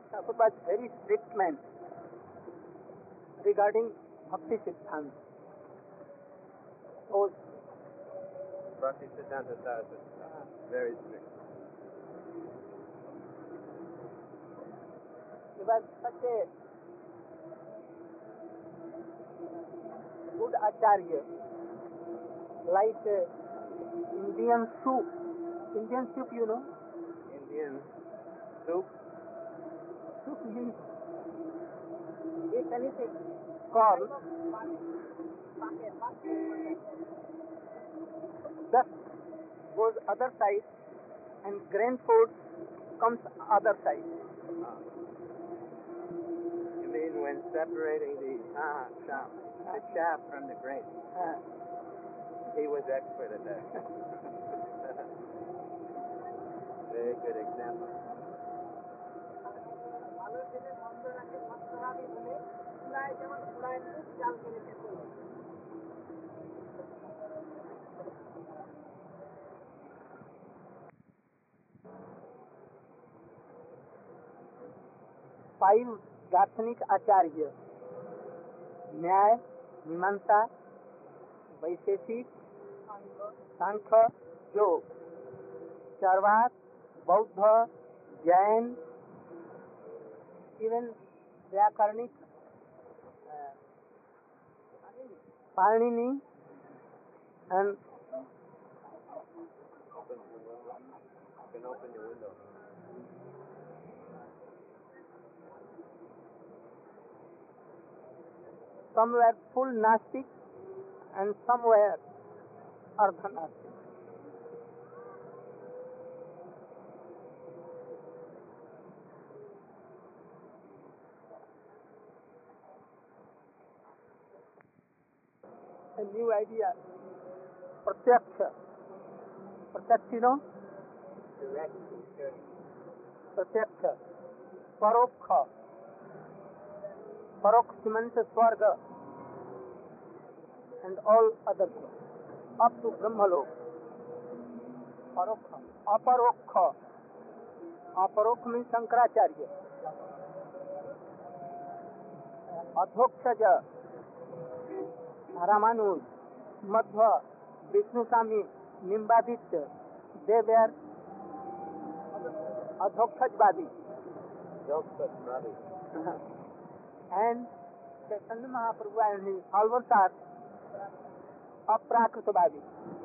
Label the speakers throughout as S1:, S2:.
S1: Thakur was very strict man regarding Bhakti Siddhanta. So,
S2: Bhakti Siddhanta Saraswati, very strict.
S1: he was such a good acharya, like Indian soup. Indian soup, you know?
S2: Indian soup?
S1: Soup means if anything, corn, dust goes other side and grain food comes other side.
S2: You mean when separating the chaff from the grain? He was expert at that. Very good example.
S1: Five दार्शनिक आचार्य न्याय, मीमांसा, वैशेषिक, सांख्य, योग, चार्वाक, बौद्ध, Jain, even व्याकरणिक, Parinini, and
S2: You can open your window.
S1: some were full Gnostic and some were Ardha-Gnostic. A new idea, Pratyaksha. Pratyaksha, you know?
S2: Direct.
S1: Pratyaksha. Parokha. Parokha means Swarga and all other things, up to Brahmalok. Parokha. Aparokha. Aparokha means Shankaracharya. Adhokshaja, Ramanuj, Madhva, Vishnu Sami, Nimbaditya, they were Adhokshajvadi. And Chaitanya Mahaprabhu and his followers are Aprakritavadi.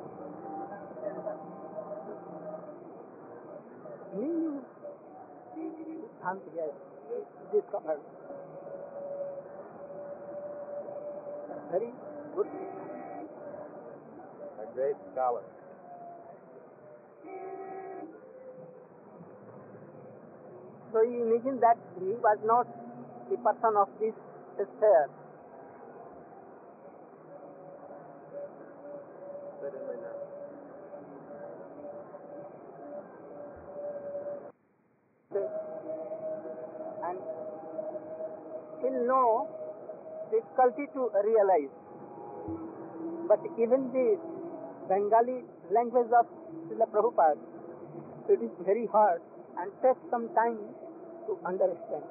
S1: New Siddhanta he has discovered. Very good.
S2: A great scholar.
S1: So you imagine that he was not the person of this sphere.
S2: Certainly not.
S1: And still no difficulty to realize. But even the Bengali language of Srila Prabhupada, it is very hard and takes some time to understand.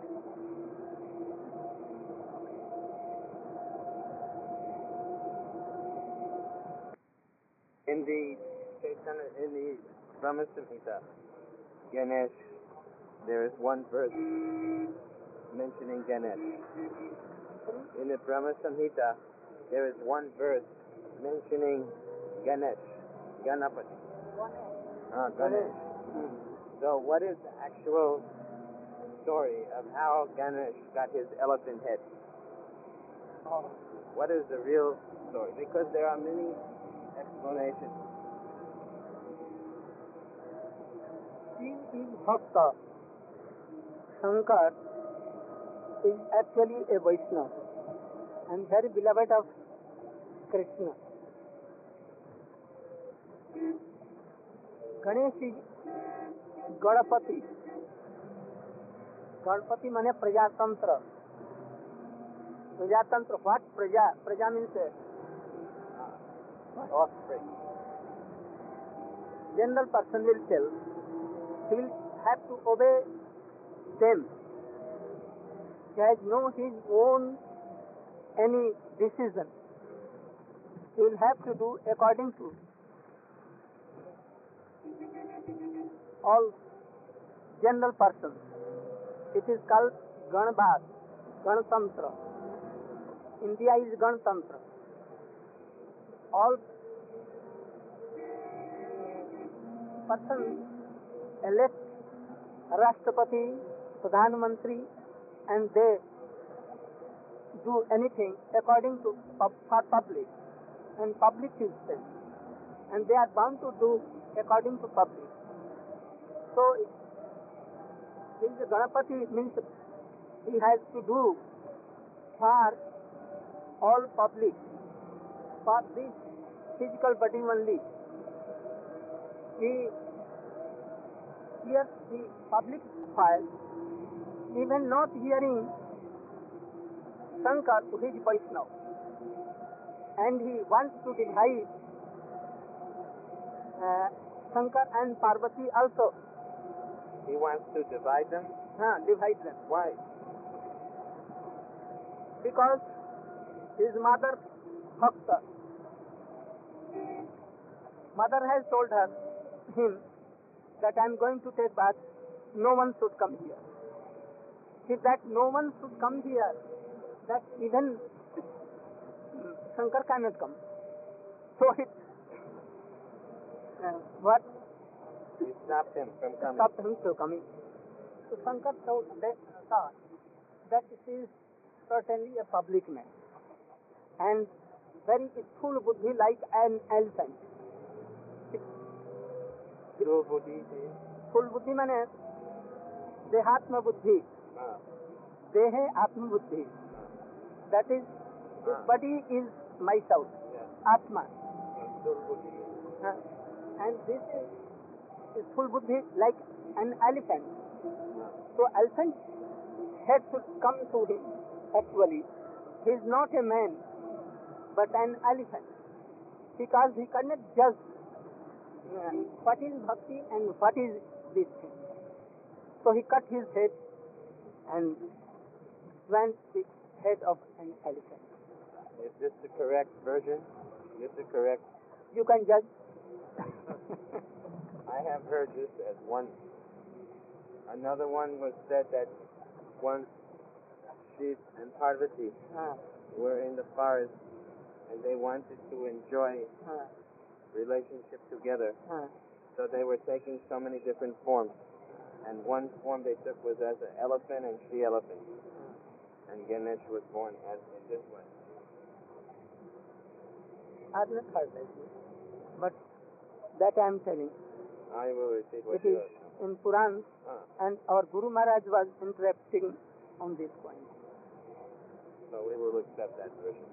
S2: In the Chaitanya, in the Brahma Samhita, Ganesh, there is one verse mentioning Ganesh. In the Brahma Samhita, there is one verse mentioning Ganesh, Ganapati. Ganesh. So what is the actual story of how Ganesh got his elephant head? What is the real story? Because there are many explanations.
S1: He is Bhakta. Shankar is actually a Vaishnava and very beloved of Krishna. Ganesh is Ganapati. Ganapati means Prajatantra. Prajatantra, what? Praja means
S2: Offspring.
S1: general person will tell, he will have to obey them He has no his own any decision. He will have to do according to all general persons. It is called Ganbad, Ganatantra. India is Ganatantra. All persons elect Rashtrapati, Pradhan Mantri, and they do anything according to for public, and public is them, and they are bound to do according to public. So, this Ganapati means he has to do for all public, for this physical body only. He hears the public fire, even not hearing Shankar, who is Vaishnava, and he wants to divide Shankar and Parvati also.
S2: He wants to divide them?
S1: Divide them.
S2: Why?
S1: Because his mother, Bhakta, mother has told him that I am going to take bath, no one should come here. If that no one should come here, that even Shankar cannot come. So what?
S2: He stopped him from coming.
S1: Stopped him from coming. So Shankar thought that it is certainly a public man and very full buddhi like an elephant.
S2: Full buddhi?
S1: Full buddhi means Dehatma buddhi. Dehe Atma buddhi. That is, this body is myself, Atma. And this is full buddhi like an elephant. So elephant head should come to him. Actually, he is not a man, but an elephant, because he cannot judge what is bhakti and what is this thing. So he cut his head and went the head of an elephant.
S2: Is this the correct version? Is this the correct?
S1: You can judge.
S2: I have heard this as one. Another one was said that once Shiv and Parvati were in the forest and they wanted to enjoy relationship together. So they were taking so many different forms. And one form they took was as an elephant and she-elephant. And Ganesh was born as in this way.
S1: I've not heard that, but that I am telling.
S2: I will repeat what
S1: It
S2: you
S1: is in Puran, and our Guru Maharaj was interrupting on this point.
S2: So we will accept that version.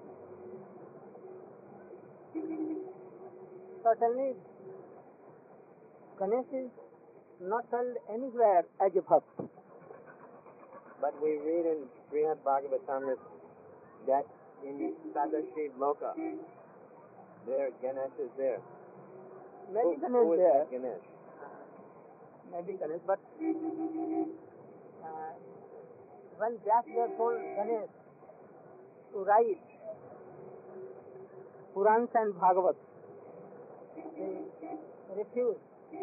S1: Certainly, Ganesh is not held anywhere as a bhakt.
S2: But we read in Srimad Bhagavatam that in Sadashiv Loka, there Ganesh is there.
S1: Maybe
S2: Who
S1: Ganesh
S2: is
S1: there.
S2: that Ganesh?
S1: Maybe Ganesh, but when Vyasdev told Ganesh to write Purans and Bhagavat, he refused.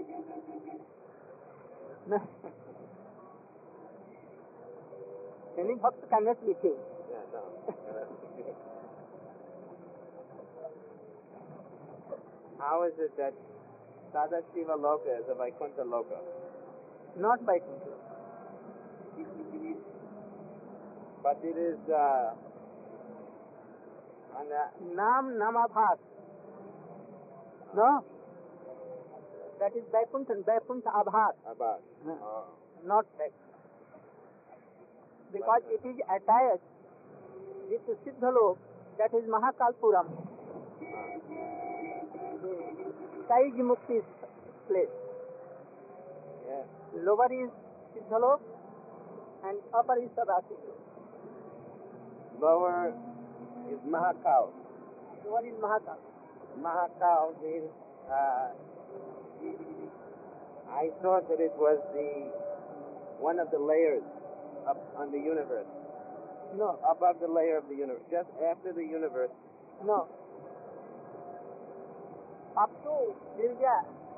S1: Any bhakt cannot refuse.
S2: Yeah, no. How is it that Sadashiva Loka is a Vaikuntha Loka?
S1: Not by Kunti.
S2: But it is on the
S1: Nam Namabhat. No? That is Vaikuntha Abhat.
S2: about.
S1: Not that. Because it is attached with Siddhalok, that is Mahakalpuram. Kaij Mukti's place.
S2: Yes.
S1: Lower is Siddhalok and upper is Sadashiv.
S2: Lower is Mahakal.
S1: Lower is Mahakal.
S2: Mahakal means I thought that it was one of the layers up on the universe.
S1: No.
S2: Above the layer of the universe, just after the universe.
S1: No. Up to Virya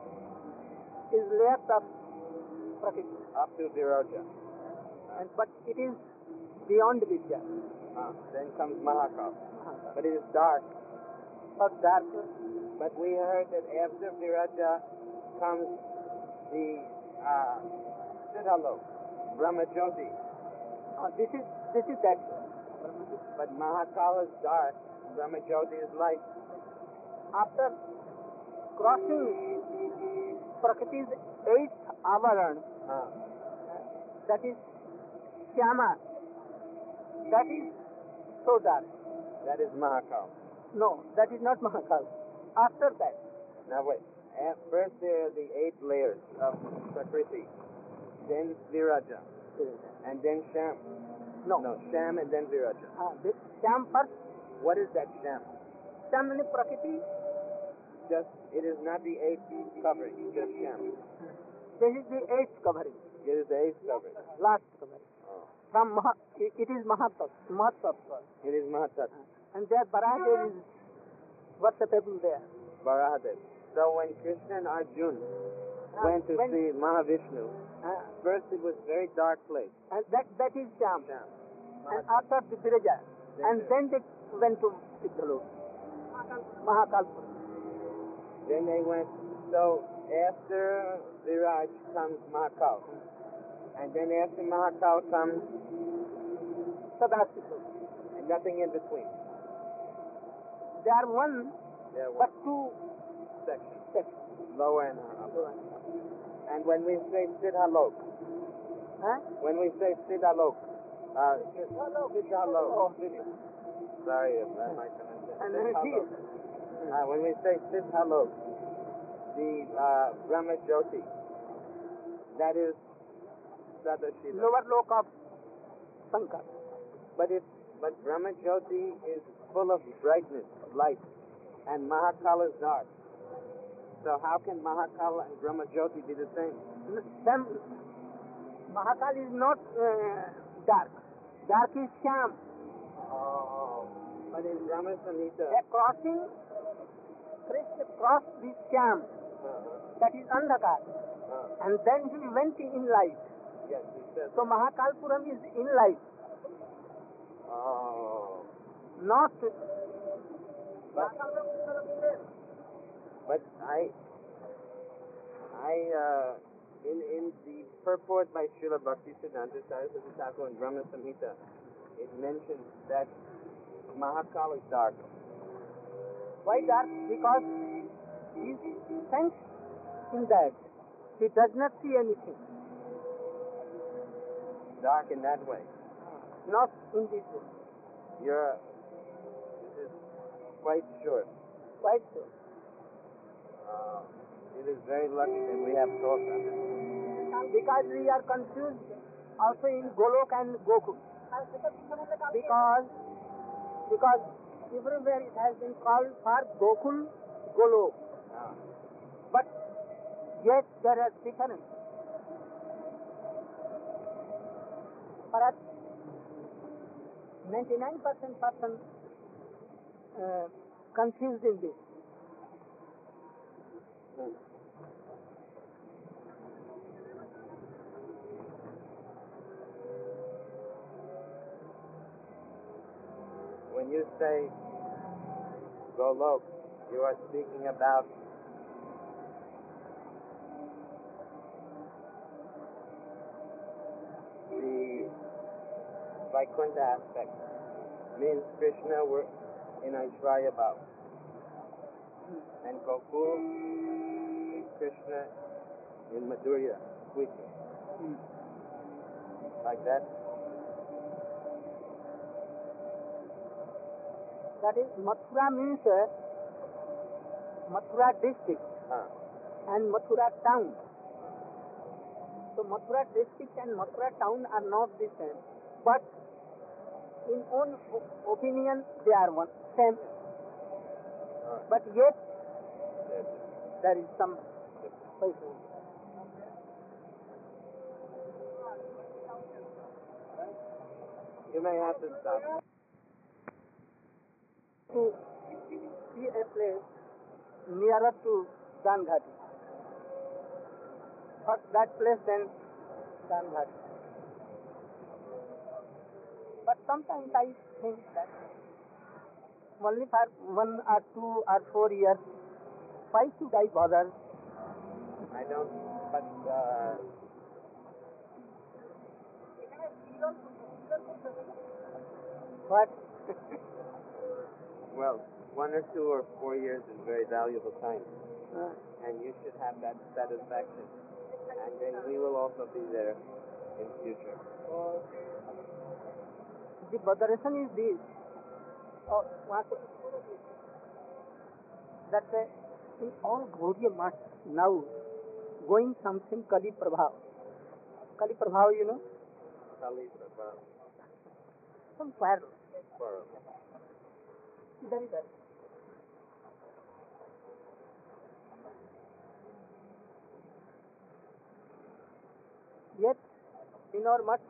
S1: is layers of Prakriti.
S2: Up to Viraja.
S1: But it is beyond Vidya.
S2: Then comes Mahakal. But it is dark.
S1: Or dark.
S2: But we heard that after Viraja comes the Siddhalok, Brahmajyoti.
S1: This is that.
S2: But Mahakal is dark, Brahmajyoti is light.
S1: After crossing Prakriti's eighth avaran, that is Shyama, that is so dark.
S2: That is Mahakal.
S1: No, that is not Mahakal. After that.
S2: Now wait. First there are the 8 layers of Prakriti. Then Viraja. And then Sham.
S1: No,
S2: Sham and then Viraja.
S1: Shyam first.
S2: What is that Sham?
S1: Shyam means Prakriti.
S2: It is not the 8th covering, just Sham.
S1: This is the eighth covering.
S2: It is the 8th covering.
S1: Last covering.
S2: Oh.
S1: From it is Mahatattva.
S2: It is Mahatattva.
S1: And there Barahadev is worshipable there.
S2: Barahadev. So when Krishna and Arjuna went to see Mahavishnu, first it was very dark place.
S1: And that is Shyam.
S2: Sham.
S1: And after the Viraja. And then they went to Siddhalok. Mahakalpura.
S2: Then they went, so after Viraj comes Mahakal. And then after Mahakal comes
S1: Sadashiva.
S2: and nothing in between.
S1: They are one,
S2: There
S1: but
S2: were
S1: 2
S2: sections, lower and upper. And when we say Siddhalok, when we say Siddhalok, Siddhalok, sorry if I might pronounce it. When we say Siddhalok, the Brahmajyoti, that is Sadashiva.
S1: lower loke of Sankar.
S2: But Brahmajyoti is full of brightness, light, and Mahakal is dark. So how can Mahakal and Brahmajyoti be the same?
S1: Then Mahakal is not dark. Dark is Shyam.
S2: Oh. But in Brahma Samhita,
S1: Crossing, Krishna crossed this Shyam. That is Andhakar. And then he went in light.
S2: yes, he says.
S1: So Mahakalpuram is in light.
S2: Oh.
S1: Not.
S2: But in the purport by Srila Bhaktisiddhanta Saraswati Thakur in Brahma Samhita, it mentions that Mahakal is dark.
S1: Why dark? Because he thinks in that. He does not see anything.
S2: Dark in that way.
S1: Not in this way.
S2: This is quite sure.
S1: Quite so.
S2: It is very lucky that we have talked on this.
S1: Because we are confused also in Golok and Gokul. Because everywhere it has been called for Gokul, Golok. But yet there are difference. Perhaps 99% person confused in this.
S2: When you say Golok, you are speaking about the Vaikuntha aspect. Means Krishna were in Aishwarya Bhav. And Gokul is Krishna in Madhurya, sweetness. Like that?
S1: That is, Mathura means Mathura district and Mathura town. So Mathura district and Mathura town are not the same. But in own opinion, they are one, same. But yet, there is some difference.
S2: You may have to stop.
S1: To see a place nearer to Ganghati. But that place then Ganghati. But sometimes I think that only for 1 or 2 or 4 years, why should I bother?
S2: I don't, but
S1: What?
S2: well, 1 or 2 or 4 years is very valuable time, and you should have that satisfaction. And then we will also be there in future.
S1: The botheration is this. That in all Gaudiya Math now going something Kali Prabhav. Kali Prabhav, you know?
S2: Kali Prabhav.
S1: Some quarrel.
S2: Quarrel.
S1: Idhar. Yet, in our much,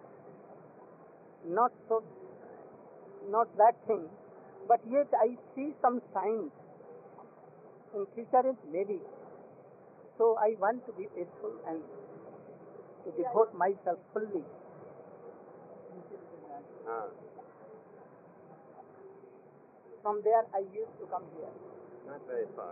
S1: not that thing, but yet I see some signs in future it may be. So I want to be faithful and to devote myself fully. From there I used to come here.
S2: Not very far.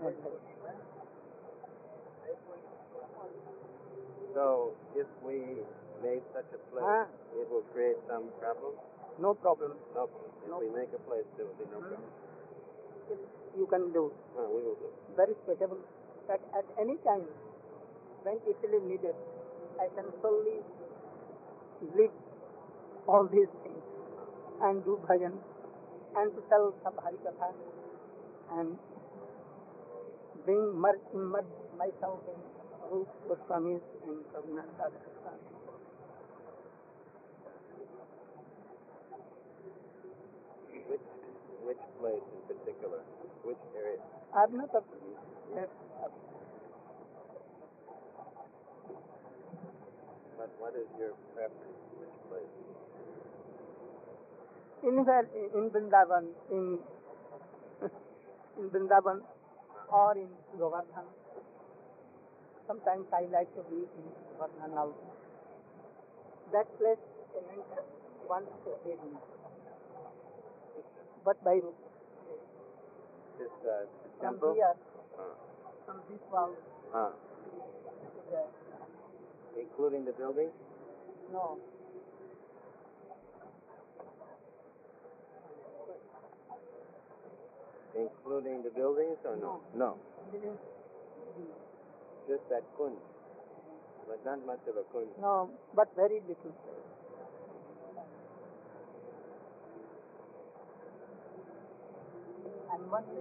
S2: So, if we made such a place, it will create some problem?
S1: No problem.
S2: No. If we make a place, there will be no problem.
S1: You can do.
S2: We will do.
S1: Very suitable. That at any time, when it is needed, I can solely leave all these things and do bhajan and to tell some Harikatha and immerse myself in Rup Goswamis and Raghunath Das Goswami.
S2: Which place in particular? Which area?
S1: I have not left.
S2: But what is your preference? Which place?
S1: Anywhere in Vrindavan, in Vrindavan or in Govardhan. Sometimes I like to be in Govardhan also. That place wants to save me. But by
S2: This
S1: from
S2: temple?
S1: here, from this wall,
S2: including the building?
S1: no.
S2: Including the buildings or no? No. Just that kunj. But not much of a kunj.
S1: No, but very little. And one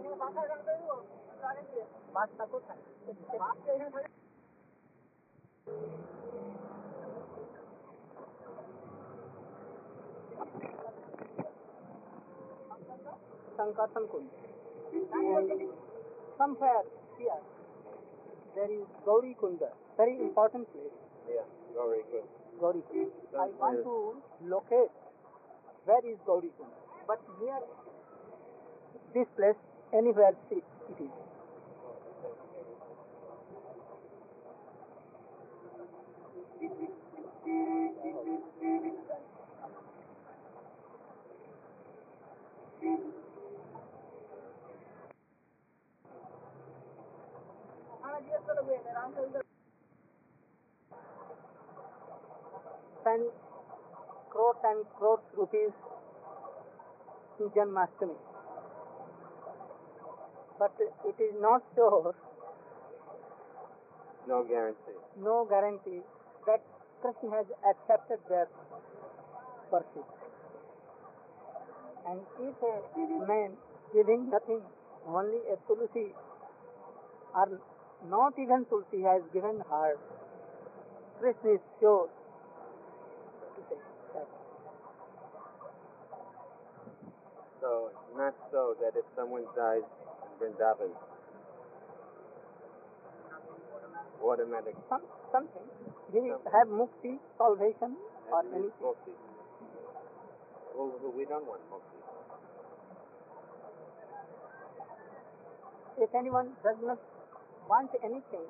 S1: Sankatan Kund. Somewhere here, there is Gauri Kunda, very important place.
S2: Yeah, Gauri Kund.
S1: Gauri Kund. I want to locate where is Gauri Kund. But near this place, anywhere it is. Spend crores and crores rupees in Janmashtami. But it is not sure,
S2: No guarantee.
S1: no guarantee that Krishna has accepted their worship. And if a man giving nothing, only a tulsi, or not even tulsi has given her, Krishna is sure to take that.
S2: So, not so that if someone dies in Vrindavan,
S1: Something. He will have mukti, salvation, or anything.
S2: Mukti. who we don't want mukti.
S1: If anyone does not want anything,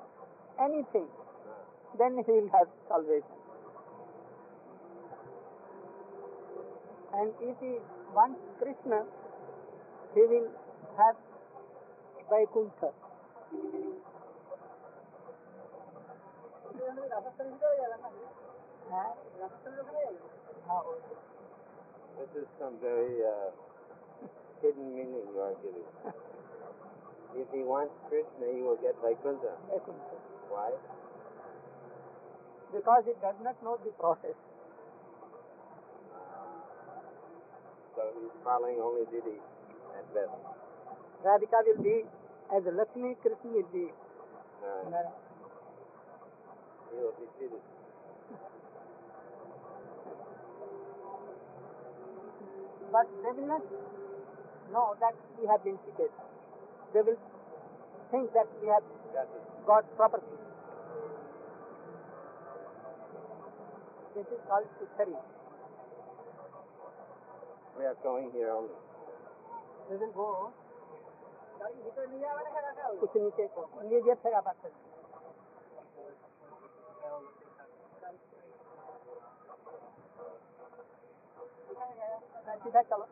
S1: then he will have salvation. And if he wants Krishna, he will have Vaikuntha.
S2: This is some very hidden meaning you are giving. If he wants Krishna, he will get Vaikuntha. Why?
S1: Because he does not know the process.
S2: So he's following only Didi at best.
S1: Radhika will be as Lakshmi, Krishna will be.
S2: He will be cheated.
S1: But they will not know that we have been cheated. They will think that we have got property. This is called Suchari.
S2: We are going here only.
S1: We will go. कुछ नीचे को ये फिर आप आते सीधा चलो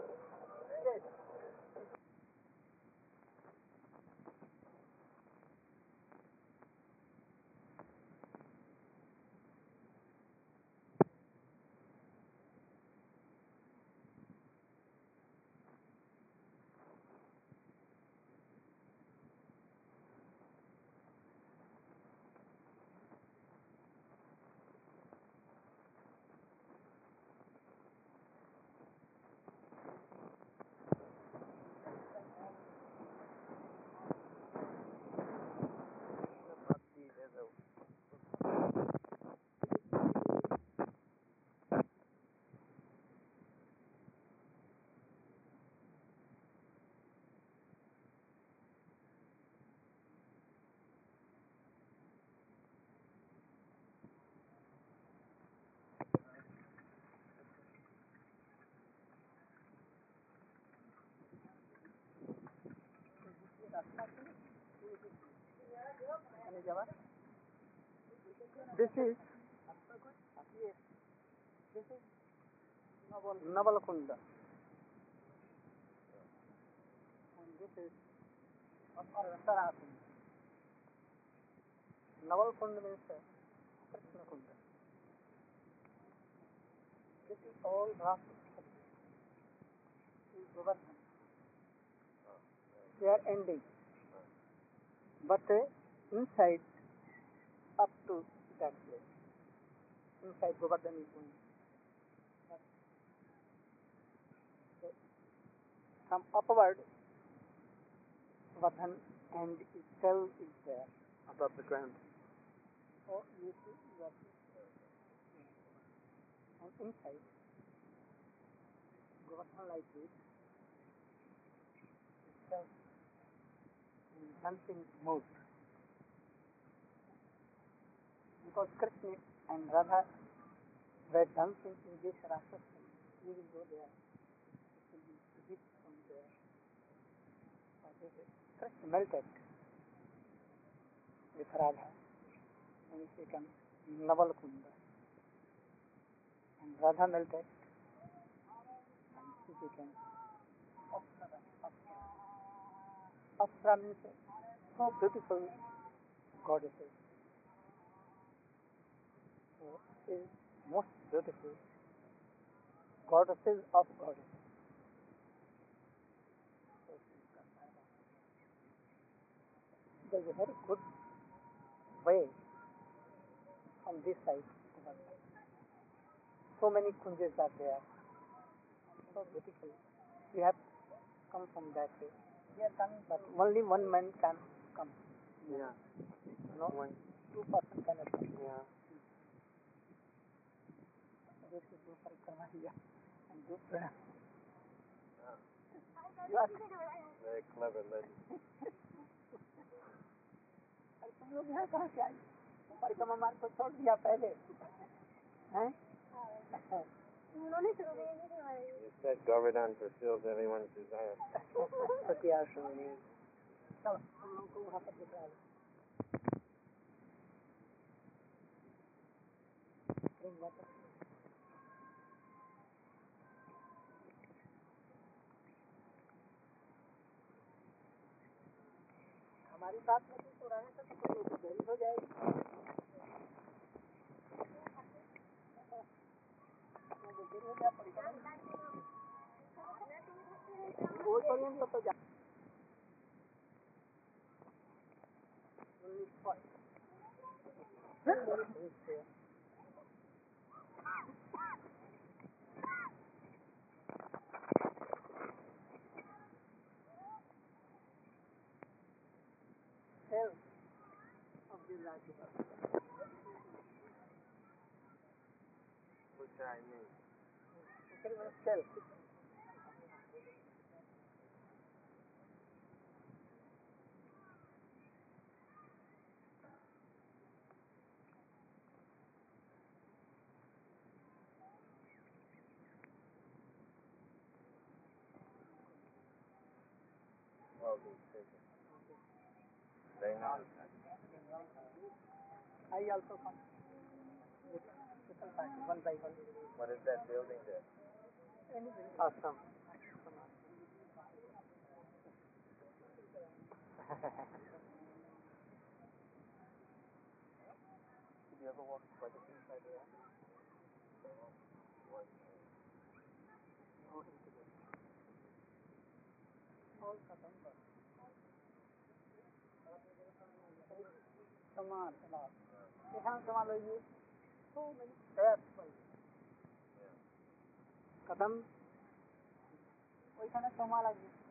S1: This is Navalkunda. And this is Sarakunda. Navalkunda means Krishna Kunda. This is all rock. This is Govardhan. They are ending. But inside, up to that place. Inside Govardhan is going. From upward, Govardhan and itself is there.
S2: Above the ground.
S1: Oh, you see, that. And inside, Govardhan like this, itself in dancing mood. Because Krishna and Radha were dancing in this Rasa. We will go there. It will be a bit from there. Krishna melted with Radha and it became Navalkunda. And Radha melted and she became Apsara. Apsara means so beautiful goddesses. So she is most beautiful goddesses of goddesses. There is a very good way from this side to that side. So many kunjas are there. So beautiful. We have come from that way. We are coming, but only one man can come.
S2: Yeah.
S1: No,
S2: One.
S1: 2 persons cannot come.
S2: Yeah.
S1: This is do parikrama here and do pranam. You are
S2: Very clever lady.
S1: तुम लोग यहाँ कहाँ से आई? परिक्रमा मार्ग को छोड़ दिया पहले, हैं?
S2: You said Govardhan fulfills everyone's desire.
S1: Satyashram. चलो हम लोग को वहाँ पर दिख रहा है हमारी बात में तो रहने से तो कोई देरी हो जाएगी देरी हो जाए पर्यंत तो जा of the life.
S2: What does that mean?
S1: Self.
S2: Well, they know that.
S1: I also come with one by one.
S2: What is that building there?
S1: Awesome. Did you ever walk by the inside there? No, into the all Kadamba. Saman, Saman. They have Saman like you. So many steps for you. Kadam. ওইখানে Saman like you.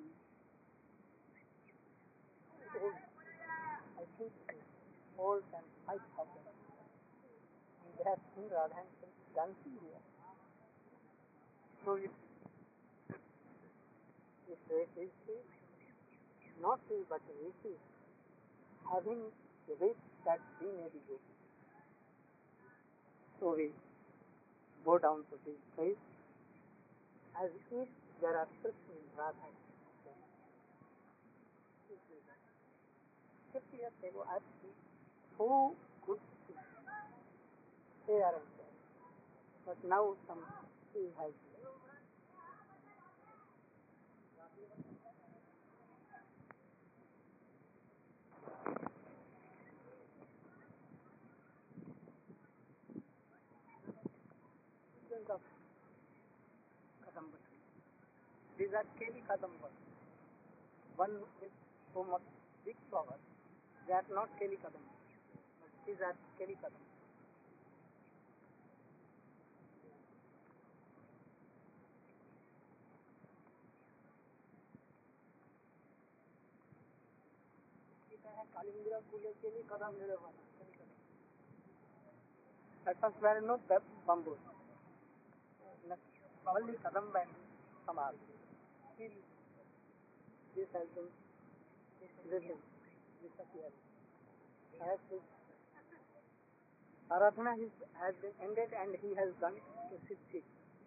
S1: I think old and 5,000. And they have seen Radha and dancing here. So if not we, but we see having the wish that we may be good. So we go down to this place as if there are Krishna and Radha. 50 years ago I see so good things. They are there. But now some tree has of Kadamba. These are Keli Kadamba. One with so much big flowers. They are not Keli Kadamba. But these are Keli Kadamba. Kalingra Kule Keli Kadamba. At first there are no bamboo. Only Kadamba and Samal. This has been written, disappeared. As his Aradhana has been ended and he has gone to Siddhi.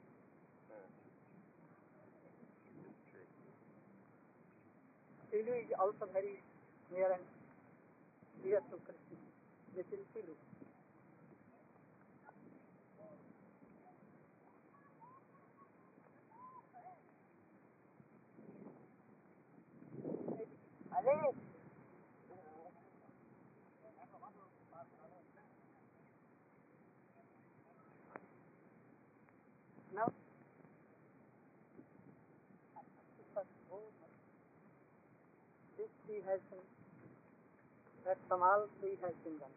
S1: Silu is also very near and dear to Krishna. This is Silu. Ale! Now, this tree has been, that Samal tree has been done.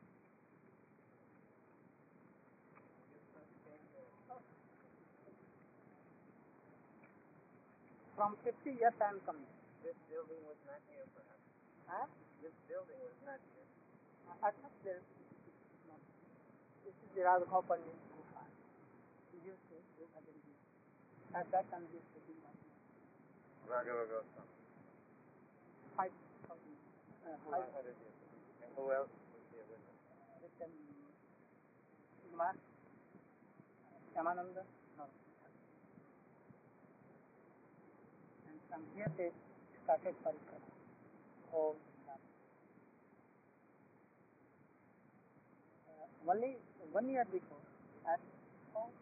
S1: From 50 years I am coming.
S2: This building was not here, perhaps.
S1: Huh?
S2: This building was not here.
S1: At first there no. This is the Radha Pandit Gufa. He used to do other things. At that time he used to do nothing.
S2: Raghava Goswami.
S1: 5,000.
S2: 500 years. And who else was here with him?
S1: With them, Mark, Shyamananda, and from here they started Parikrama. Oh, only 1 year before, at home.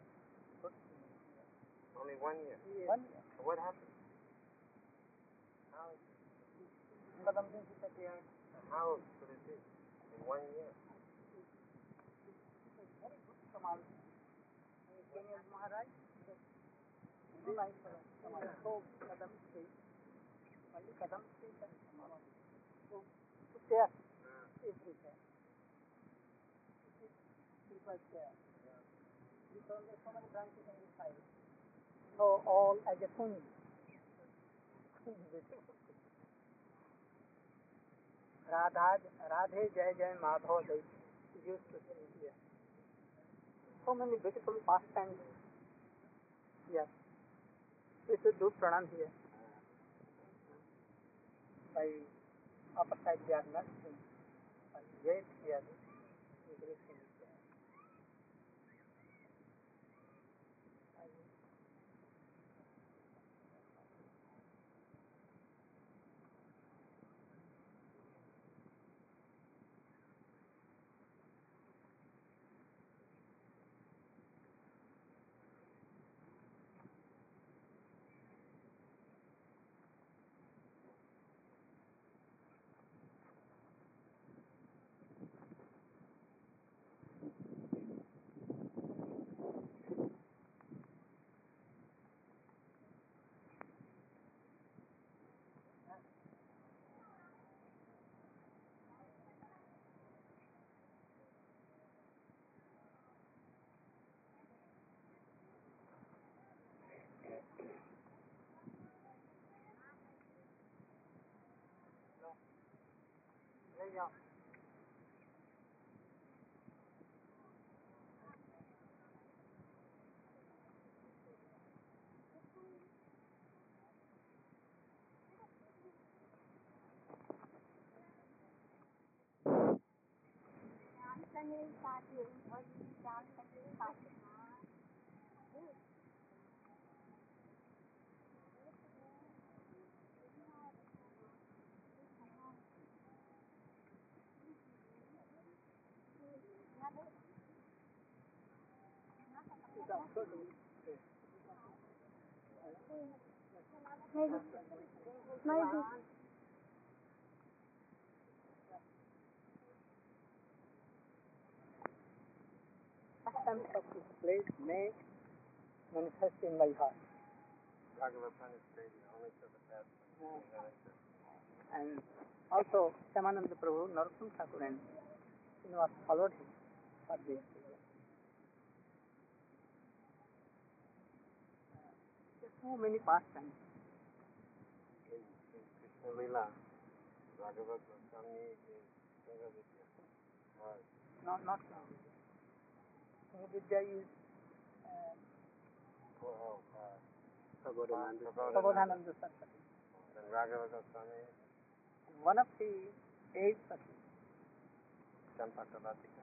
S2: Only 1 year.
S1: Yes. 1 year.
S2: So what happened? How?
S1: Kadamji disappeared.
S2: How could it be in 1 year?
S1: Very good Kamal. Kenyan Maharaj. Nice Kamal. So Kadam Street. Only Kadam Street and Kamal. So there, everywhere. People there. Because there are so many branches on this side. So all as a Kunj. Radhe Jai Jai Madhav they used to sing here. So many beautiful pastimes here. We should do pranam here. By upper side they are not sing. But yet here we will sing here. Yeah. Maybe. Sometimes of this place may manifest in my heart.
S2: Bhagavatam is crazy, only to the best.
S1: And also Shyamananda Prabhu, Narottama Thakur and Srinivas followed him for this. There are so many pastimes.
S2: In Krishna Lila, Bhagavad Goswami is Sringavidya.
S1: Not now. Vidya is Prabodhananda Saraswati.
S2: And Raghava Goswami,
S1: one of the 8 Sakhis.
S2: Champakalatika.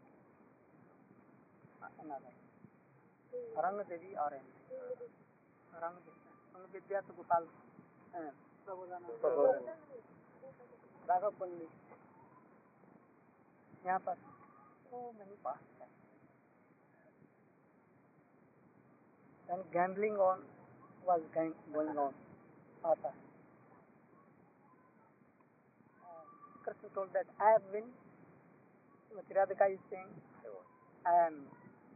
S1: Another. Aranga Devi or M. Aranga Vidya to Gopal. Prabodhananda. Raghav Palli. यहाँ पर so many pastimes. And gambling was going on. Krishna told that I have been. Radhika is saying, I am.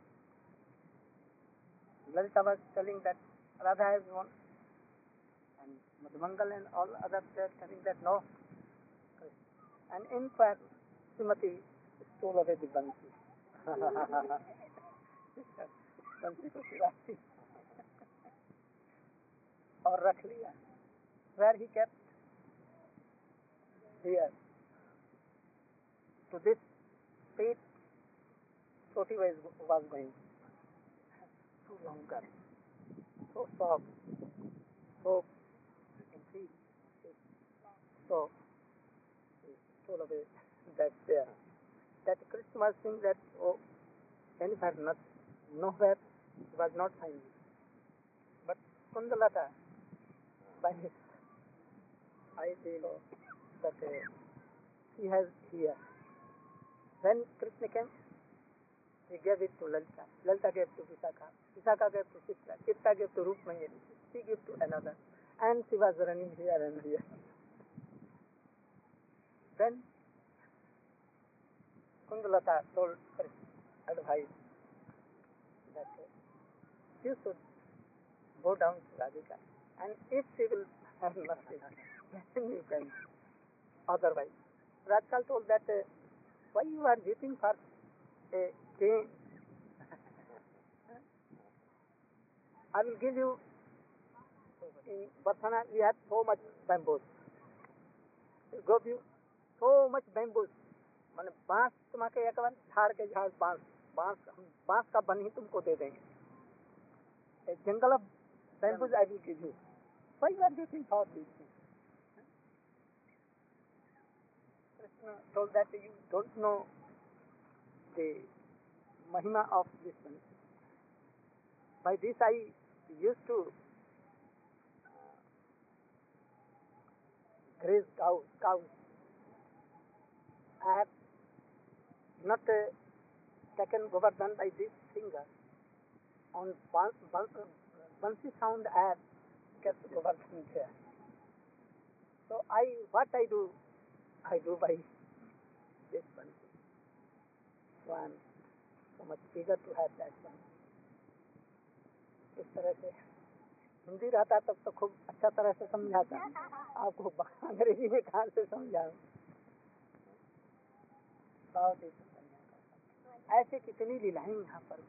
S1: Lalita was telling that Radha has won. And Madhumangal and all others were telling that no. And in fact, Srimati stole away the Bansi. Bansi ko churati. Or rakh liya. Where he kept? Here. To this pit, Choti was going. So long, so soft, so you can see. So he stole away that there. That Krishna was saying that, oh, anywhere, nowhere was not finding. But Kundalata, by his I feel that he has here. When Krishna came, he gave it to Lalita. Lalita gave to Visakha. Visakha gave to Chitra. Chitra gave to Rukmani. She gave to another. And she was running here and here. Then Kundalata told Krishna, advice that you should go down to Radhika. And if she will have mercy, then you can. Otherwise, Radhika told that why you are waiting for a king? I will give you. In Barsana we have so much bamboos. I will give you so much bamboos. माने बांस तुम्हारे एक बार झाड़ के झाड़ बांस बांस बांस का बन ही तुमको दे देंगे. A jungle of bamboos I will give you. Why you are waiting for these things? Krishna told that you don't know the mahima of this one. By this I used to graze cows. I have not taken Govardhan by this finger. On Bansi sound I have kept Govardhan there. So what I do by this Bansi. So I am so much eager to have that one. इस तरह से हिंदी रहता तब तो खूब अच्छा तरह से समझाता. आपको अंग्रेजी में कहाँ से समझाऊं? बहुत ही ऐसे कितनी लीलाएं यहाँ पर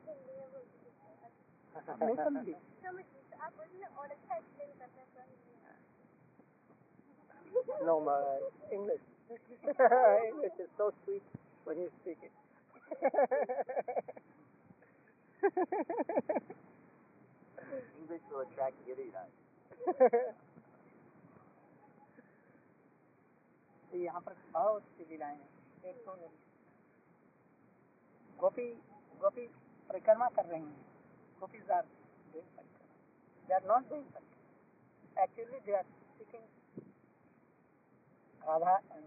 S1: नहीं समझी. No, my English. English is so sweet when you speak it.
S2: English will attract giddy eyes.
S1: यहाँ पर बहुत सी लीलाएं हैं. एक तो गोपी परिक्रमा कर रही हैं. Gopis are doing परिक्रमा. They are not doing परिक्रमा. Actually they are seeking Radha and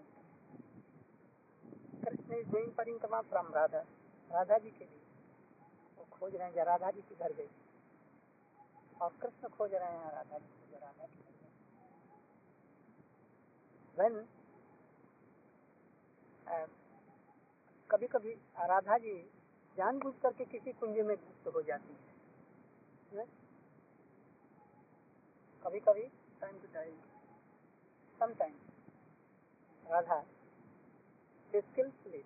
S1: Krishna is doing परिक्रमा from Radha. राधा जी के लिए वो खोज रहे हैं राधा जी किधर गई. और कृष्ण खोज रहे हैं राधा जी को. राधा की when कभी कभी राधा जी जानबूझ करके किसी कुंज में गुप्त हो जाती है. कभी कभी time to time sometimes Radha skillfully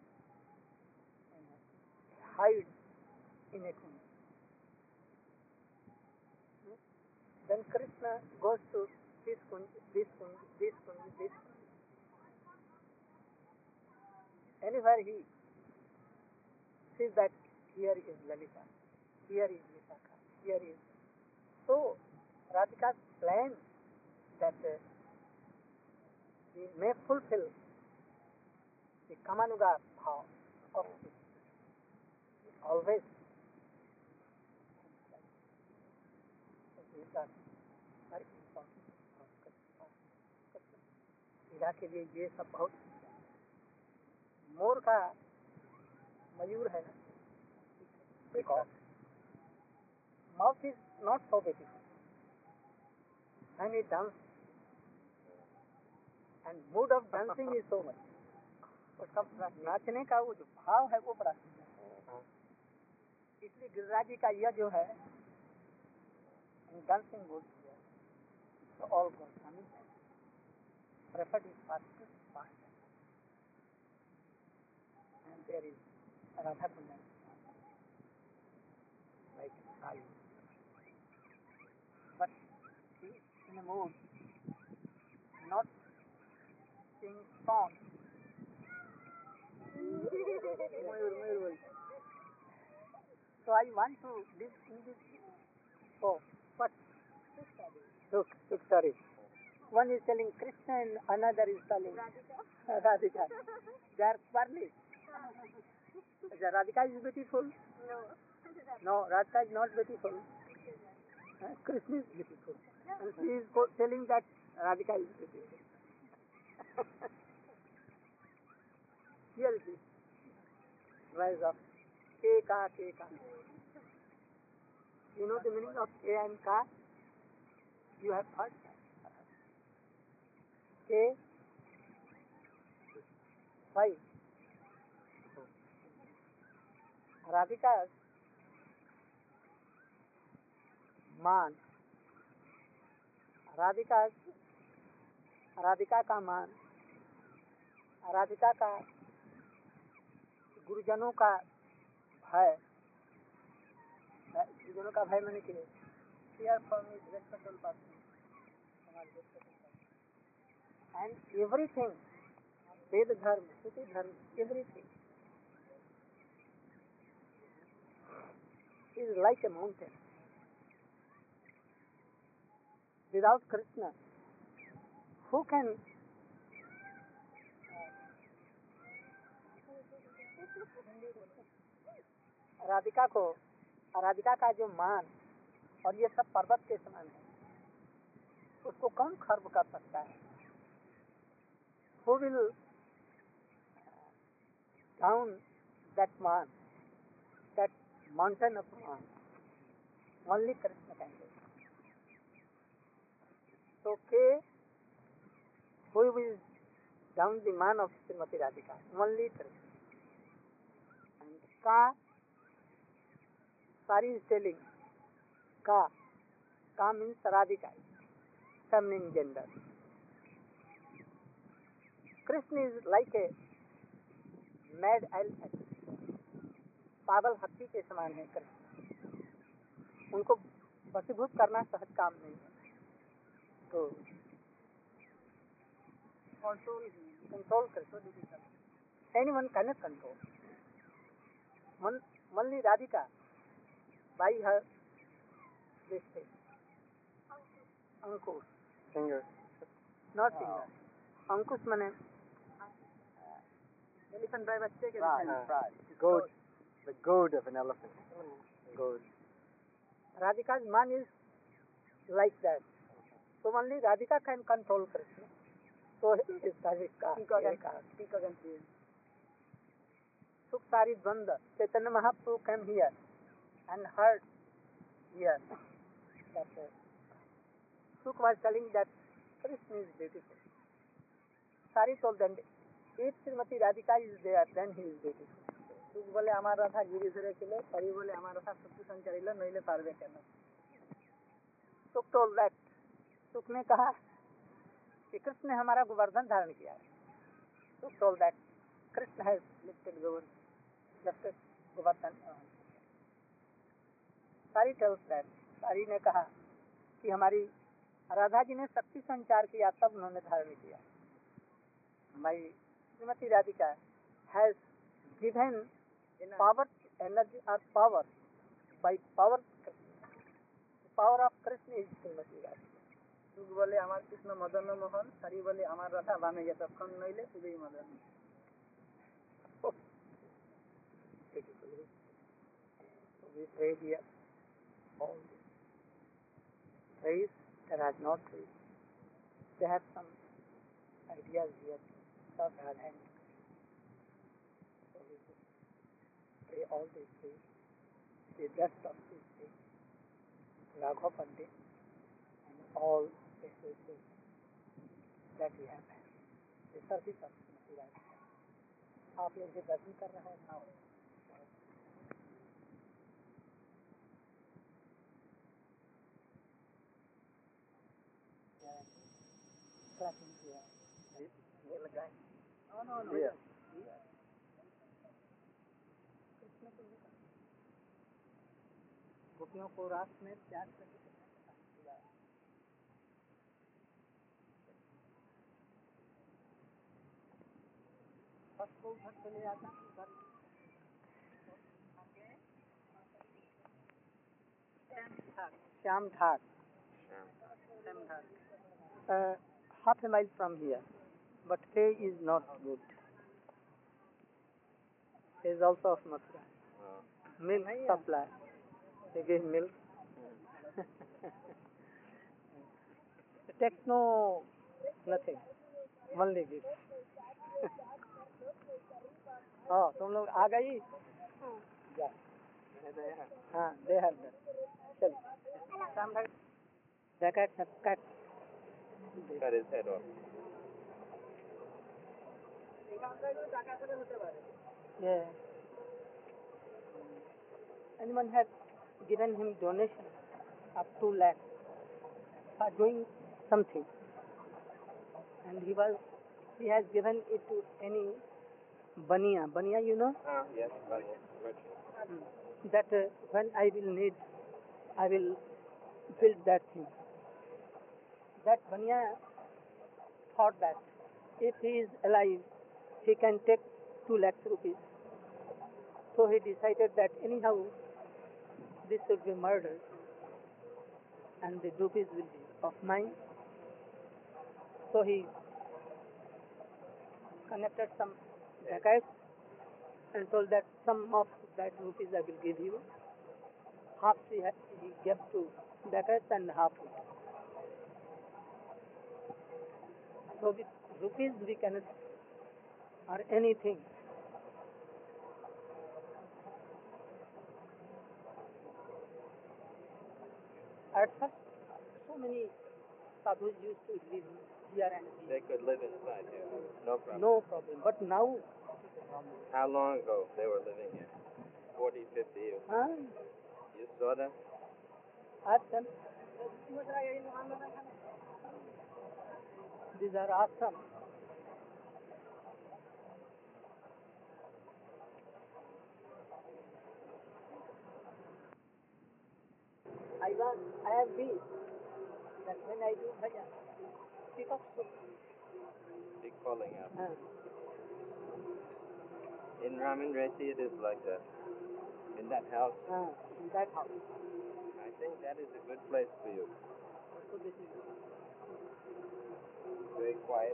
S1: hide in a kunj. Then Krishna goes to this kunj, this kunj, this kunj, this kunj. Anywhere he sees that here is Lalita, here is Visakha, here is. So Radhika's plan that he may fulfill the Kamanuga bhav of this. Always these are very important. लीला के लिए ये सब बहुत. मोर का मयूर है ना. Because mouth is not so beautiful. And it dances. And mood of dancing is so much. उसका नाचने का वो जो भाव है वो बड़ा सुंदर है. इसलिए गिरिराज जी का यह जो है dancing mood so all Goswami preferred his fastest part. And there is Radha Kundan like Sai. But he is in a mood not sing song. So I want to live in this. Oh, what? Look, sorry. One is telling Krishna and another is telling Radhika. They are quarreling. Radhika is beautiful.
S3: No.
S1: No, Radhika is not beautiful. Krishna is beautiful. And she is telling that Radhika is beautiful. Here it is. Rise up. K. You know the meaning of K and Ka? You have heard? K. Why? Radhika's मान, राधिका का मान, राधिका का गुरुजनों का भय, गुरुजनों का भय मैंने किया fear from his respectable person, and everything, Ved Dharma, Shruti Dharma, everything is like a mountain. Without Krishna, who can Radhika का जो मान और ये सब पर्वत के समान है, उसको कौन खर्व कर सकता है? Who will down that man, that mountain of man? Only Krishna can do. So K, who will down the man of Srimati Radhika? Only Krishna. And Ka, Sari is telling, Ka means Radhika, feminine gender. Krishna is like a mad elephant. पागल हाथी के समान है कृष्ण, उनको वशीभूत करना सहज काम नहीं है. तो control Krishna, anyone cannot control. Only Radhika, by her this thing, Ankush,
S2: Finger.
S1: not finger. Ankush माने elephant by बच्चे के
S2: Goad. The goad of an elephant. Goad.
S1: Radhika's man is like that. So only Radhika can control Krishna. So is Radhika. Sukh Sari Dvanda. Chaitanya Mahaprabhu came here and heard here that Sukh was telling that Krishna is beautiful. Sari told them, if Srimati Radhika is there, then he is beautiful. Sukh बोले আমার রাধা গিরি ধরে ছিল, Sari बोले আমার রাধা শক্তি সঞ্চারিল, নইলে পারবে কেন? Sukh told that. Sukh ने कहा कि कृष्ण ने हमारा गोवर्धन धारण किया है. Sukh told that Krishna has lifted Govardhan. Sari tells that. Sari ने कहा कि हमारी राधा जी ने शक्ति संचार किया तब उन्होंने धारण किया. हमारी Shrimati Radhika has given power, energy or power by power. The power of Krishna is Srimati Radhika. Sukh बोले हमार कृष्ण मदन मोहन, Sari बोले हमार राधा वामे यतक्षण नइले सुबह Madan. We pray here all this. Praise, there are no praise. They have some ideas here of Radha and so we pray all these things. The best of these things. Raghav Pandit and all the things that we have. The service of Srimati Radhika. आप लोग जो दर्शन कर रहे हैं ना, No. Yeah. गोपियों को रात में प्यार करके बस को घर चले आता घर श्याम घाट half a mile from here, but pay is not good. Is also of Mathura. Milk supply. They gave milk. It takes no nothing. Only give. हाँ तुम लोग आ गई जा हाँ they have that चल काम कर jacket cut
S2: Cut his head off.
S1: yeah anyone had given him donation up 2 lakhs for doing something and he has given it to any Bania you know
S2: Yes, merchant.
S1: that when I will need I will build that thing that Bania thought that if he is alive he can take 2 lakhs rupees so he decided that anyhow this should be murdered and the rupees will be of mine so he connected some zakat and told that some of that rupees I will give you. Half he gave to zakat and half it. So with rupees we cannot or anything. At first, so many sadhus used to live here and
S2: They could live inside here. No problem.
S1: no problem. But now,
S2: How long ago they were living here? 40, 50 years. You saw them?
S1: ashram. These are ashram. I have been that when I do bhajan, peacocks should.
S2: Big calling out. In Raman Resi it is like that. In that house.
S1: In that house.
S2: I think that is a good place for you.
S1: So this is
S2: Very quiet.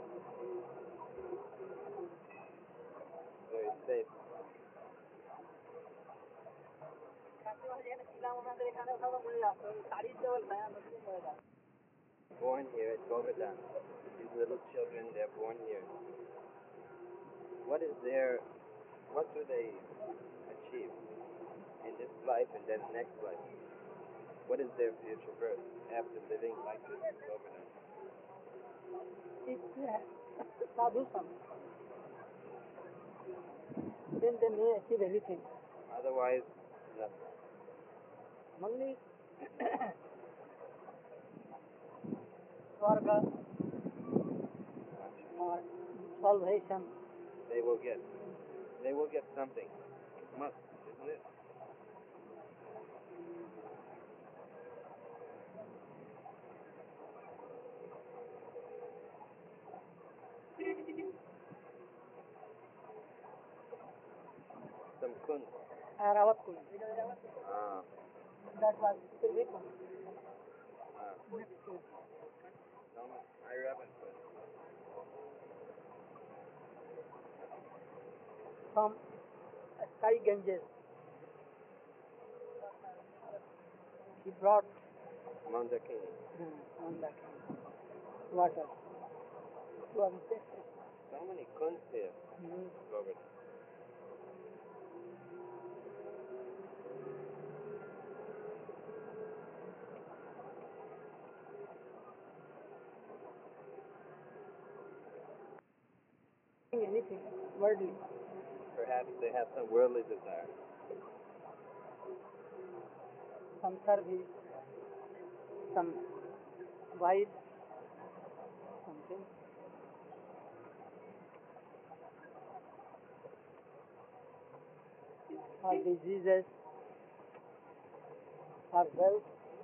S2: Very safe. Born here at Govardhan. These little children, they're born here. What do they achieve in this life and then next life? What is their future birth after living like this in Govardhan?
S1: it's sadhusam. Then they may achieve anything.
S2: Otherwise, nothing.
S1: Only Swarga or salvation.
S2: They will get something. It must, isn't it? Some kun.
S1: Aravat Kund.
S2: Ah.
S1: That was Silvikund.
S2: Some Iravan kun.
S1: From Sky Ganges. He brought
S2: Mandakini.
S1: on that water to our ancestors.
S2: So many kuns here. Govardhan.
S1: Anything worldly.
S2: Perhaps they have some worldly desire.
S1: Some service, some wife, something. Or diseases, or wealth.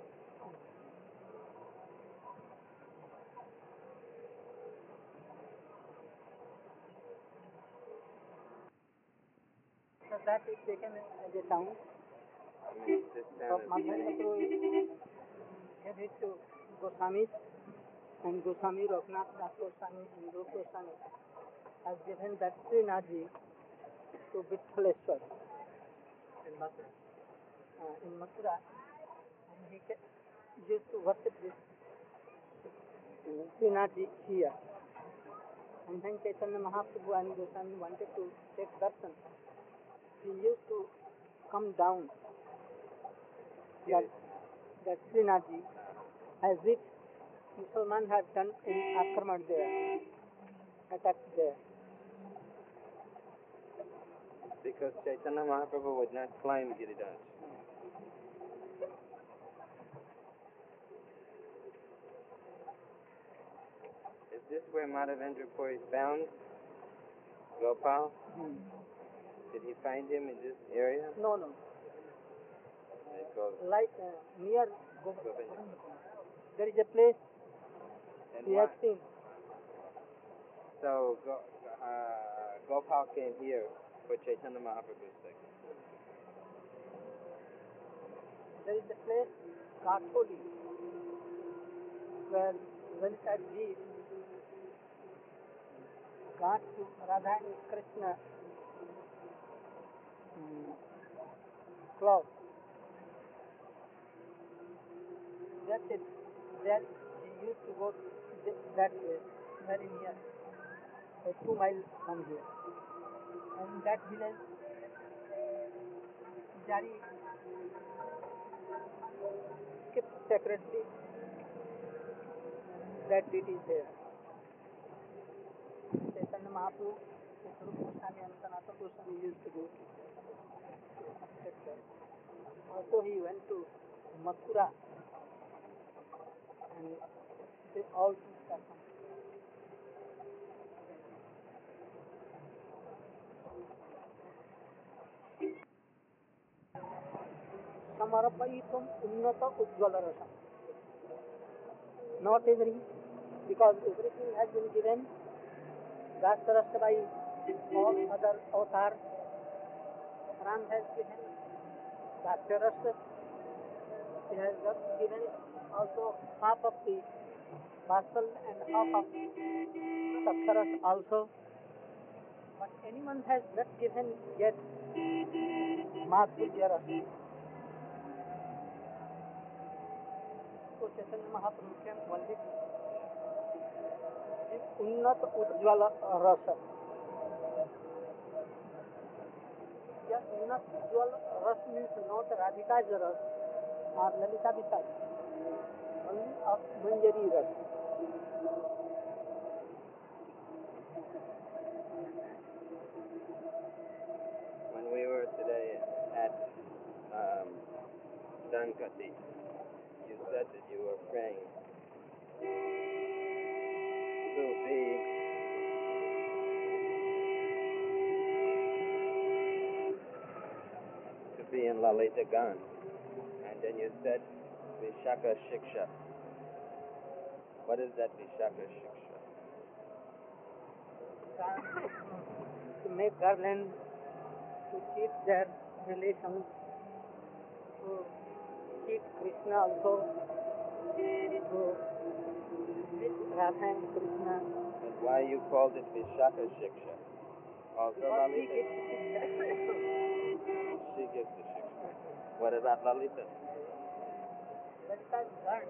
S1: So that is taken as a town.
S2: This
S1: So
S2: town is
S1: Madhya gave it to Goswamis, and Goswami Raghunath Das Goswami and Rup Goswami has given that Srinathji to Vithaleshwar in Mathura, and he used to worship this Srinathji here. And when Chaitanya Mahaprabhu and Goswami wanted to take darshan, he used to come down that Srinathji, as if Musalman had done in Akraman there, attacked there.
S2: Because Chaitanya Mahaprabhu would not climb Giridhar. Is this where Madhavendra Puri found Gopal? Did he find him in this area?
S1: No. Like near
S2: Govinda.
S1: there is a place
S2: And
S1: we have seen.
S2: So Gopal came here for Chaitanya Mahaprabhu's sake.
S1: There is a place, Katholi, where Venkatji got to Radha and Krishna cloth. That's it. There he used to go that way, very near, 2 miles from here. And in that village, Jari kept secretly that it is there. Chaitanya Mahaprabhu, Swarup Goswami and Sanatana Goswami used to go to. Also he went to Mathura and they all took darshan. Samarapaitum unnata ujjvala rasam. Not every, because everything has been given. Rasa by all other avatars. Ram has given Rasa Rasa. He has given also half of the Vatsal and half of Sakharas also. But anyone has not given yet Madhurya Rasa. So Chaitanya Mahaprabhu came only Unnat Ujjvala Rasa. Yeah, Unnat Ujjvala Rasa means not Radhika's Rasa or Lalita Visai, only of Manjari Rasa.
S2: When we were today at Dankati, you said that you were praying to be in Lalita Gan, and then you said Vishaka Shiksha. What is that Vishaka Shiksha?
S1: To make garland, to keep their relations, to keep Krishna also, to with Radha and Krishna.
S2: And why you called it Vishaka Shiksha? Also Lalita? She gives the Shiksha. What about Lalita?
S1: Lalita is learned.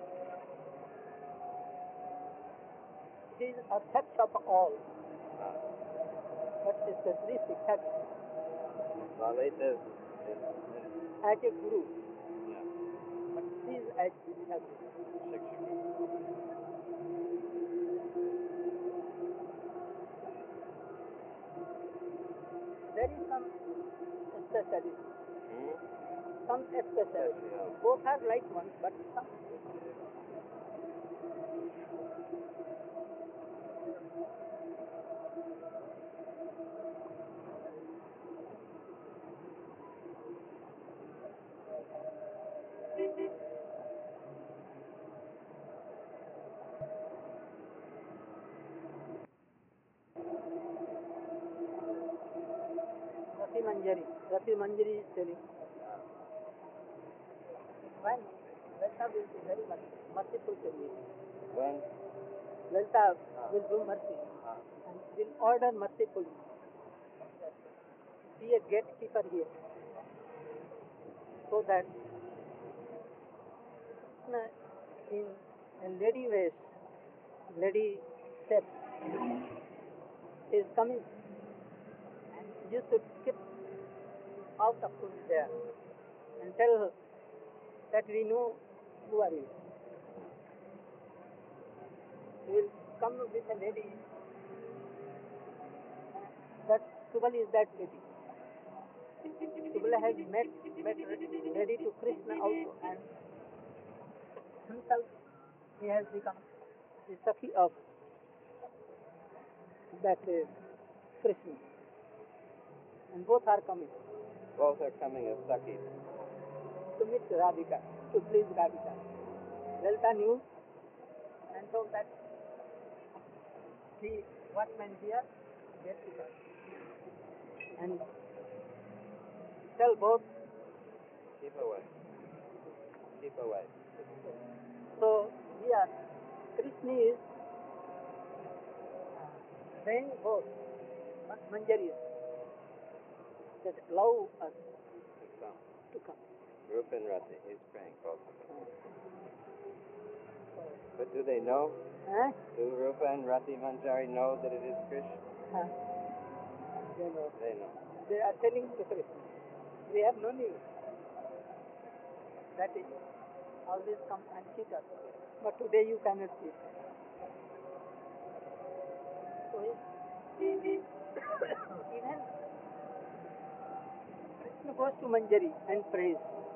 S1: She is a touch of all. But especially she touch.
S2: Lalita is
S1: as a guru.
S2: yeah.
S1: But she is as Shiksha. There is some speciality. Some speciality. Both are like one, but some. Rati Manjari is telling. When Lalita will be very merciful to me.
S2: When?
S1: Lalita will do mercy and will order mercifully. Be a gatekeeper here. So that Krishna in a lady waist, lady step is coming, and you should skip out of there and tell her that we know who are you. You will come with a lady. That Subal is that lady. Subala has met ready to Krishna also, and himself he has become the Sakhi of that Krishna, and both are coming.
S2: Both are coming as Sakhis.
S1: To meet Radhika, to please Radhika. Lalita knew and told that the watchman here get to her and tell both.
S2: Keep away. Keep away.
S1: So here Krishna is saying both Manjari that allow us to come.
S2: Rupa and Rati, he's praying both of them. But do they know? Do Rupa and Rati Manjari know that it is Krishna?
S1: They know.
S2: They know.
S1: They are telling to Krishna. We have no need. That is always come and cheat us. But today you cannot cheat. So even Krishna goes to Manjari and prays.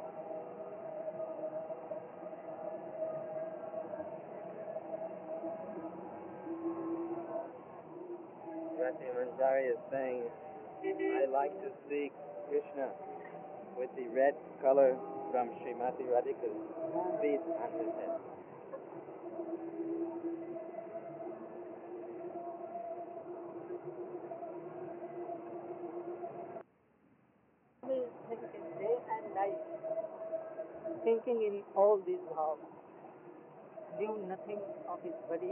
S2: Rati Manjari is saying, I like to see Krishna with the red color from Srimati Radhika's feet on his head.
S1: Day and night, thinking in all these bhavs, knew nothing of his body.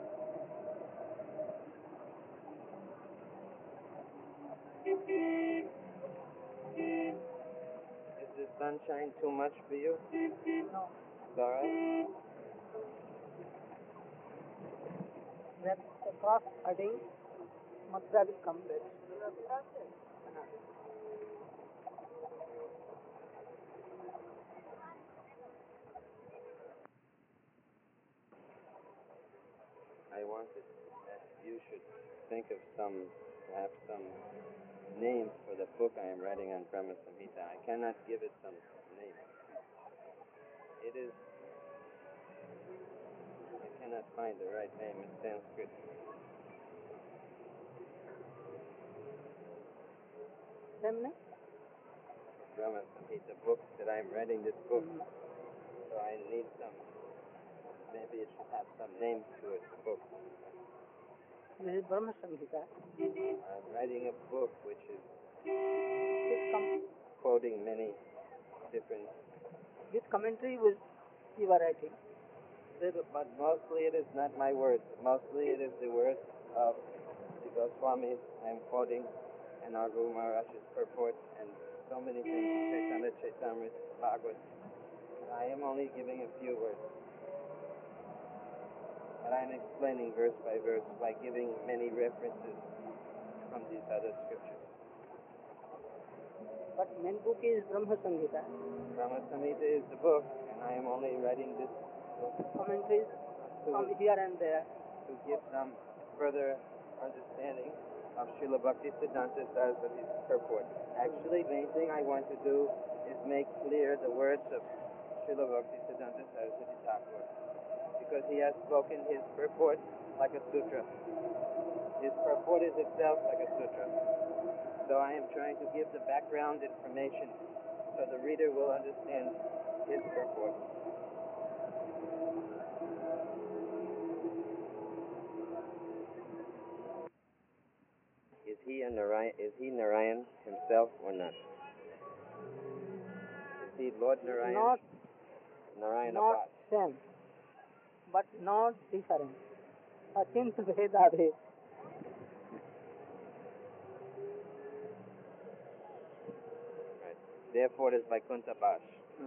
S2: Is the sunshine too much for you?
S1: No.
S2: It's all right?
S1: When the cross adding, Mathura will come back.
S2: I wanted that you should think of perhaps some name for the book I am writing on Brahma Samhita. I cannot give it some name. It is, I cannot find the right name in Sanskrit. Brahma Samhita book that I'm writing this book. So I need maybe it should have some name to it, the book.
S1: This is Brahma Samhita.
S2: I'm writing a book which is quoting many different...
S1: This commentary was you are writing.
S2: But mostly it is not my words. Mostly it is the words of the Goswamis I'm quoting, and our Guru Maharaj's purport, and so many things, Chaitanya Chaitamrita, Bhagavad. I am only giving a few words. But I'm explaining verse by verse by giving many references from these other scriptures.
S1: But main book is Brahma Samhita.
S2: Brahma Samhita is the book, and I am only writing this book.
S1: Commentaries from here and there.
S2: To give some further understanding of Srila Bhakti Siddhanta Saraswati's purport. Actually, the main thing I want to do is make clear the words of Srila Bhakti Siddhanta Saraswati Thakur, because he has spoken his purport like a sutra. His purport is itself like a sutra. So I am trying to give the background information so the reader will understand his purport. Is he Narayan himself or not? Is he Lord Narayan?
S1: Not
S2: Narayan
S1: not same, but not different. Achint Veda Bhed.
S2: Right. Therefore, it is Vaikuntha Bash.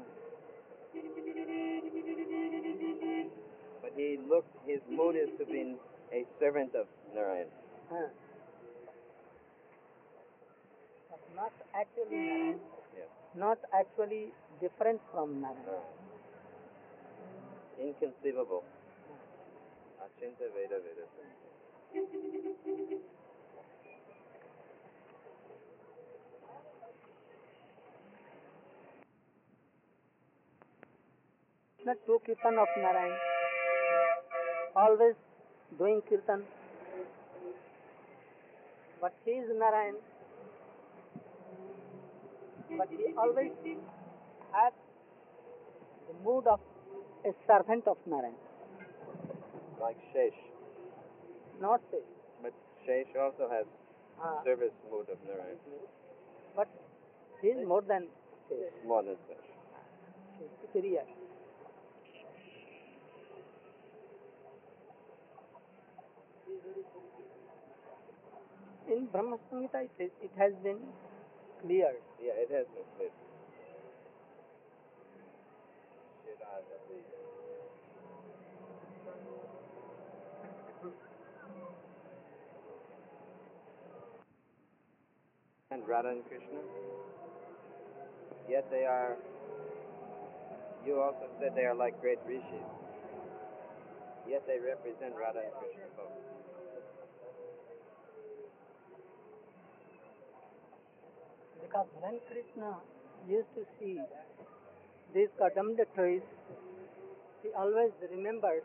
S2: But his mood is to be a servant of Narayan.
S1: But not actually Narayan.
S2: Yes.
S1: Not actually different from Narayan.
S2: Inconceivable. Achinta Veda Veda.
S1: Not true kirtan of Narayan. Always doing kirtan. But he is Narayan. But he always has the mood of a servant of Narayan.
S2: Like Shesh.
S1: Not say.
S2: But Shesh also has service mood of Narayan.
S1: But he is more than Shesh.
S2: More than Shesh.
S1: Superior. In Brahma Samhita it has been cleared.
S2: Yeah, it has been cleared. And Radha and Krishna, yet they are, you also said they are like great rishis, yet they represent Radha and Krishna both.
S1: Because when Krishna used to see these condemned trees, he always remembers.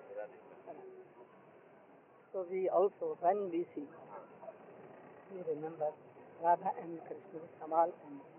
S1: So we also, when we see, we remember Radha and Krishna, Kamal and